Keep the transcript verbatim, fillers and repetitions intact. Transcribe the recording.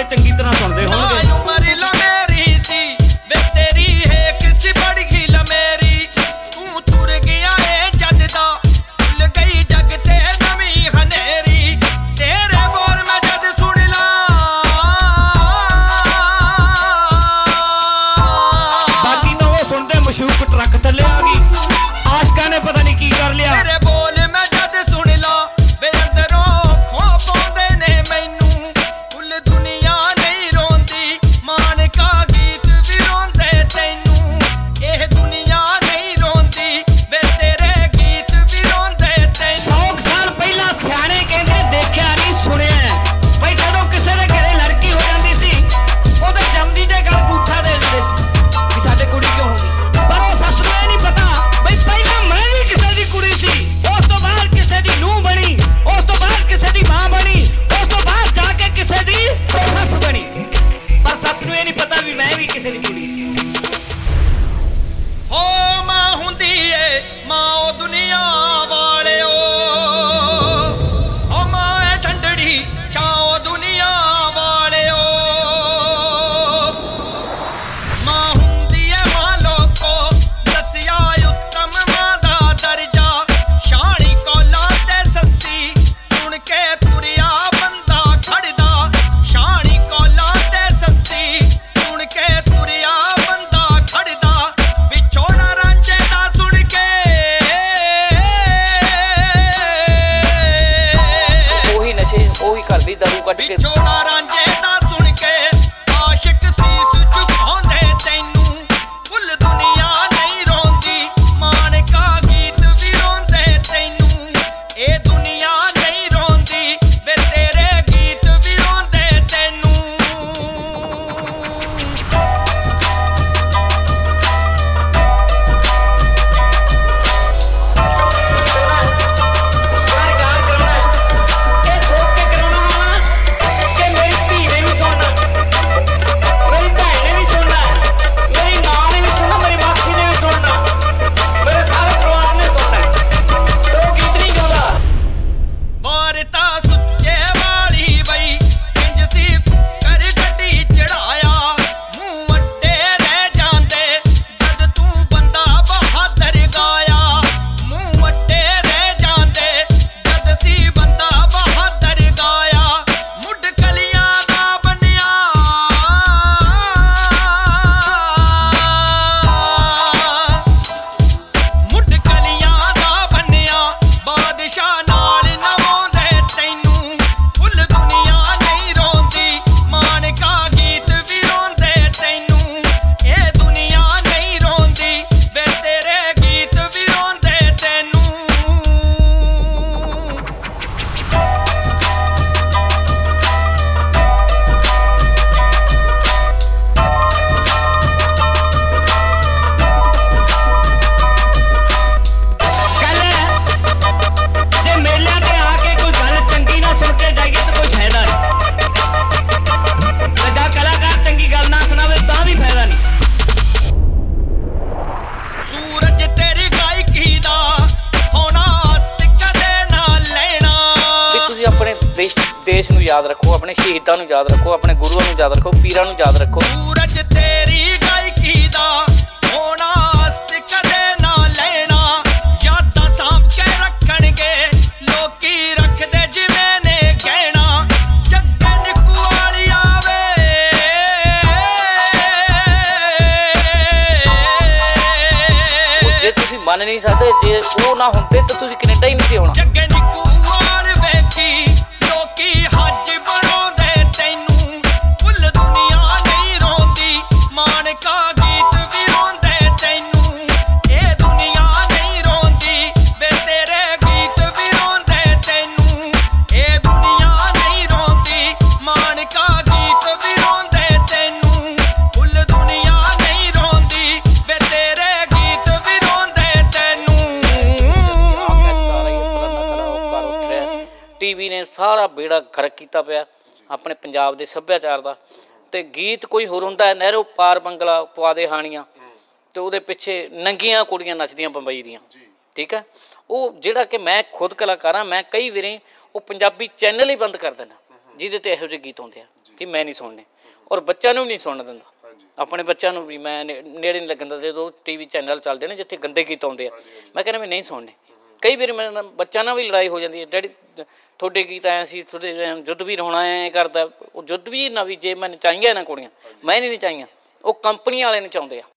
ਚੰਗੀ ਤਰ੍ਹਾਂ ਸੁਣਦੇ ਹੋਣਗੇ। ਬਾਕੀ ਤਾਂ ਉਹ ਸੁਣਦੇ ਮਸ਼ੂਕ ਟਰੱਕ ਥੱਲੇ ਆ ਗਈ, ਆਸ਼ਕਾਂ ਨੇ ਪਤਾ ਨਹੀਂ ਕੀ ਕਰ ਲਿਆ। देश नूं याद रखो, अपने शहीदां नूं याद रखो, अपने गुरुआं नूं याद रखो, पीरां नूं याद रखो। सूरज तेरी गायकी दा होना अस्त कदे ना लेना, यादां सांभ के रखणगे लोकी रखदे जिवें ने कहना। जगन कुआली आवे जे तुसीं मन नहीं सकदे, जे वो ना हुंदे तां तुसीं कनेडा ही नहीं सी होना। जगन कुआल वेखी लोकी हज बनाउंदे तैनूं, कुल दुनिया नहीं रोंदी, माणका गीत भी रोंदे तैनूं। ए दुनिया नहीं रोंदी वे तेरे गीत भी रोंदे तैनूं। ए दुनिया नहीं रोंदी, माणका गीत भी रोंदे तैनूं। कुल दुनिया नहीं रोंदी वे तेरे गीत भी रोंदे तैनूं। टीवी ने सारा बेड़ा गर्क किया पिया अपने पंजाब के सभ्याचार का। तो गीत कोई होर हुंदा है, नਹਿਰੋ पार बंगला पवा दे हानियां, तो वो पिछे नंगियां कुड़ियां नचदियां बंबई दियां, ठीक है। वो जिहड़ा कि मैं खुद कलाकार हाँ, मैं कई वारी वो पंजाबी चैनल ही बंद कर देना जिहदे ते इहो ਜਿਹੇ गीत आउंदे आ। ਕਿ ਮੈਂ ਨਹੀਂ ਸੁਣਨੇ, ਔਰ ਬੱਚਿਆਂ ਨੂੰ ਵੀ ਨਹੀਂ ਸੁਣਨ ਦਿੰਦਾ। ਆਪਣੇ ਬੱਚਿਆਂ ਨੂੰ ਵੀ ਮੈਂ ਨੇ- ਨੇੜੇ ਨਹੀਂ ਲੱਗਣ ਦਿੰਦਾ। ਜਦੋਂ ਟੀ ਵੀ ਚੈਨਲ ਚੱਲਦੇ ਨੇ ਜਿੱਥੇ ਗੰਦੇ ਗੀਤ ਆਉਂਦੇ ਆ, ਮੈਂ ਕਹਿੰਦਾ ਮੈਂ ਨਹੀਂ ਸੁਣਨੇ। ਕਈ ਵਾਰ ਮੇਰੇ ਨਾਲ ਬੱਚਿਆਂ ਨਾਲ ਵੀ ਲੜਾਈ ਹੋ ਜਾਂਦੀ ਹੈ, ਡੈਡੀ ਤੁਹਾਡੇ ਗੀਤ ਆਏ ਸੀ, ਤੁਹਾਡੇ ਯੁੱਧ ਵੀਰ ਹੋਣਾ ਐਂ ਕਰਦਾ। ਉਹ ਯੁੱਧ ਵੀਰ ਨਾ ਵੀ ਜੇ ਮੈਨੂੰ ਚਾਹੀਆਂ ਨਾ ਕੁੜੀਆਂ, ਮੈਂ ਨਹੀਂ ਚਾਹੀਆਂ, ਉਹ ਕੰਪਨੀ ਵਾਲੇ ਨੇ ਚਾਹੁੰਦੇ ਆ।